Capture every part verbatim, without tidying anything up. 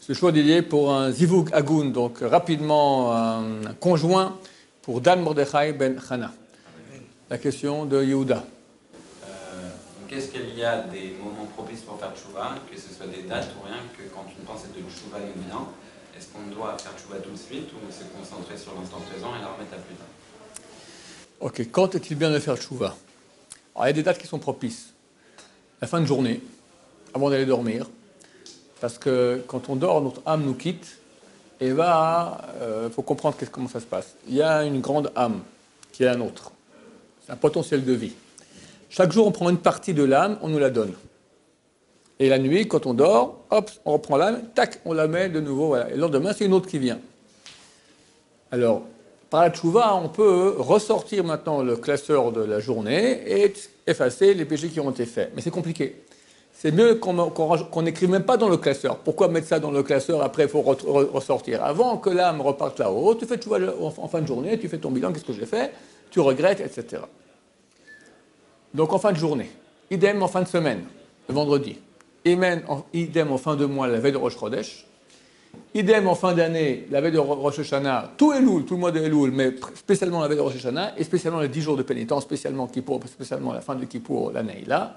Ce choix dédié pour un Zivug Agun, donc rapidement un, un conjoint pour Dan Mordechai ben Chana. La question de Yehuda. Euh, donc est-ce qu'il y a des moments propices pour faire tchouva, que ce soit des dates ou rien, que quand une pensée de tchouva nous vient, est-ce qu'on doit faire tchouva tout de suite ou se concentrer sur l'instant présent et la remettre à plus tard? Ok, quand est-il bien de faire tchouva? Alors il y a des dates qui sont propices. La fin de journée, avant d'aller dormir. Parce que quand on dort, notre âme nous quitte. Et va, il euh, faut comprendre comment ça se passe. Il y a une grande âme qui est la nôtre. C'est un potentiel de vie. Chaque jour, on prend une partie de l'âme, on nous la donne. Et la nuit, quand on dort, hop, on reprend l'âme, tac, on la met de nouveau. Voilà. Et le lendemain, c'est une autre qui vient. Alors, par la tchouva, on peut ressortir maintenant le classeur de la journée et effacer les péchés qui ont été faits. Mais c'est compliqué. C'est mieux qu'on qu'on n'écrive même pas dans le classeur. Pourquoi mettre ça dans le classeur? Après, il faut re re ressortir. Avant que l'âme reparte là-haut, tu fais, tu vois, en, en fin de journée, tu fais ton bilan, qu'est-ce que j'ai fait? Tu regrettes, et cetera. Donc en fin de journée, idem en fin de semaine, le vendredi, idem en fin de mois, la veille de Rosh Chodesh, idem en fin d'année, la veille de Rosh Hashanah, tout Elul, tout le mois de Elul, mais spécialement la veille de Rosh Hashanah, et spécialement les dix jours de pénitence, spécialement Kippour, spécialement la fin de Kippour, la Neila,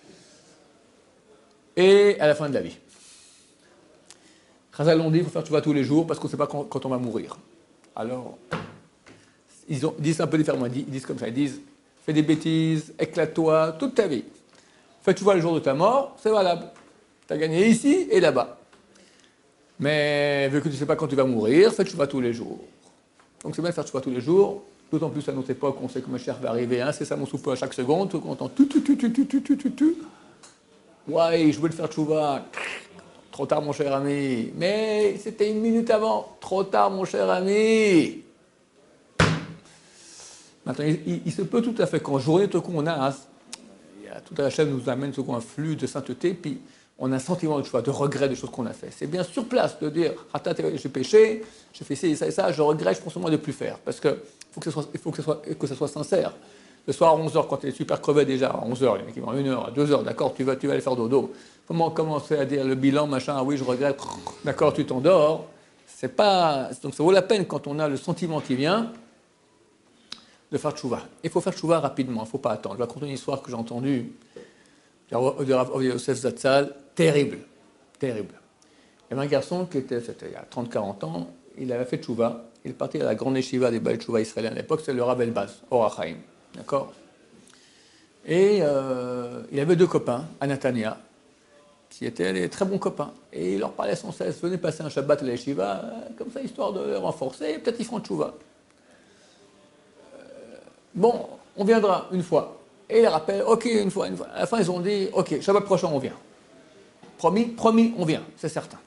et à la fin de la vie. Chazal l'ont dit, il faut faire tchouva tous les jours, parce qu'on ne sait pas quand, quand on va mourir. Alors, ils, ont, ils disent un peu différemment, ils disent comme ça, ils disent, fais des bêtises, éclate-toi toute ta vie. Fais tchouva le jour de ta mort, c'est valable. Tu as gagné ici et là-bas. Mais vu que tu ne sais pas quand tu vas mourir, fais tchouva tous les jours. Donc c'est bien de faire tchouva tous les jours, d'autant plus à notre époque, on sait que Mashiach va arriver, hein, c'est ça mon souffle à chaque seconde, tout content, tu tu tu tu tu tu tu tu tu. Ouais, je voulais le faire tchouva. Trop tard, mon cher ami. Mais c'était une minute avant. Trop tard, mon cher ami. Maintenant, il, il, il se peut tout à fait qu'en journée, tout coup, on a, un, il y a, toute la chaîne nous amène tout coup, un flux de sainteté, puis on a un sentiment de choix, de regret des choses qu'on a fait. C'est bien sur place de dire, j'ai péché, j'ai fait ci et ça et ça, je regrette, je pense au moins de ne plus faire. Parce qu'il faut, que, faut que, ce soit, que ça soit sincère. Le soir à onze heures, quand tu es super crevé déjà, à onze heures, il y en a qui vont à une heure, à deux heures, d'accord, tu vas, tu vas aller faire dodo. Comment commencer à dire le bilan, machin, ah oui, je regrette, d'accord, tu t'endors. C'est pas... Donc ça vaut la peine quand on a le sentiment qui vient de faire tchouva. Il faut faire tchouva rapidement, il ne faut pas attendre. Je vais raconter une histoire que j'ai entendue de Rav Yosef Zatzal, terrible, terrible. Il y avait un garçon qui était, c'était il y a trente quarante ans, il avait fait tchouva, il est parti à la grande yeshiva des Baal Tchouva israéliens à l'époque, c'est le Rav Elbaz, Or HaChaim. D'accord. Et euh, il avait deux copains, à Natania, qui étaient des très bons copains. Et il leur parlait sans cesse, venez passer un Shabbat à la yeshiva, comme ça, histoire de les renforcer, peut-être ils feront tchouva. Euh, bon, on viendra une fois. Et il rappelle, ok, une fois, une fois. À la fin, ils ont dit, ok, Shabbat prochain, on vient. Promis, promis, on vient, c'est certain.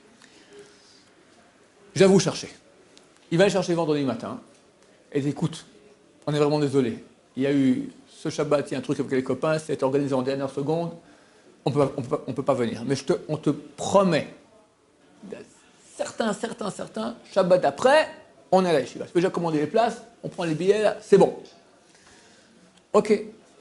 Je vais vous chercher. Il va les chercher vendredi matin. Et il dit, écoute, on est vraiment désolé. Il y a eu ce Shabbat, il y a un truc avec les copains, c'est organisé en dernière seconde, on peut, on peut, on peut pas venir. Mais je te, on te promet, certains, certains, certains, Shabbat d'après, on est à la yeshiva. Tu peux déjà commander les places, on prend les billets, là, c'est bon. Ok.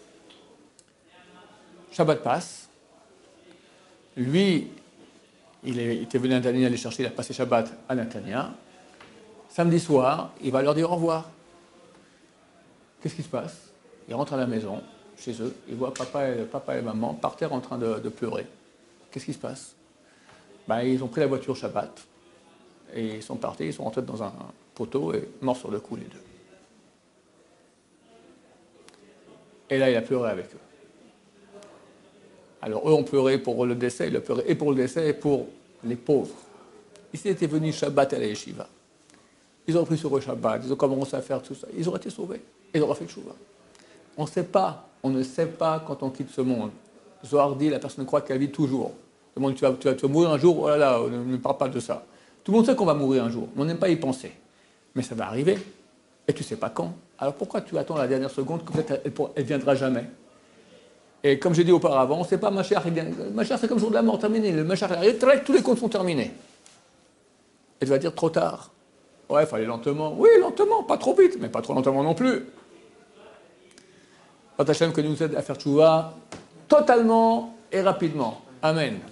Shabbat passe. Lui, il, est, il était venu à Natania aller chercher, il a passé Shabbat à Natania. Samedi soir, il va leur dire au revoir. Qu'est-ce qui se passe? Il rentre à la maison, chez eux, il voit papa et, papa et maman par terre en train de, de pleurer. Qu'est-ce qui se passe? Ben, ils ont pris la voiture Shabbat, et ils sont partis, ils sont rentrés dans un poteau et morts sur le coup les deux. Et là, il a pleuré avec eux. Alors eux ont pleuré pour le décès, il a pleuré et pour le décès et pour les pauvres. Ils étaient venus Shabbat à la yeshiva. Ils ont pris sur le Shabbat, ils ont commencé à faire tout ça. Ils auraient été sauvés, ils auraient fait le Tchouva. On ne sait pas, on ne sait pas quand on quitte ce monde. Zohar dit, la personne croit qu'elle vit toujours. Le monde, tu vas, tu vas, tu vas mourir un jour, oh là là, ne, ne parle pas de ça. Tout le monde sait qu'on va mourir un jour, mais on n'aime pas y penser. Mais ça va arriver, et tu ne sais pas quand. Alors pourquoi tu attends la dernière seconde, que peut-être elle ne viendra jamais? Et comme j'ai dit auparavant, on ne sait pas, Mashiach, Mashiach c'est comme le jour de la mort, terminé. Le Mashiach arrive, tous les comptes sont terminés. Et tu vas dire trop tard. Ouais, il fallait lentement. Oui, lentement, pas trop vite, mais pas trop lentement non plus. Quand Hachem que nous aide à faire tchouva totalement et rapidement. Amen.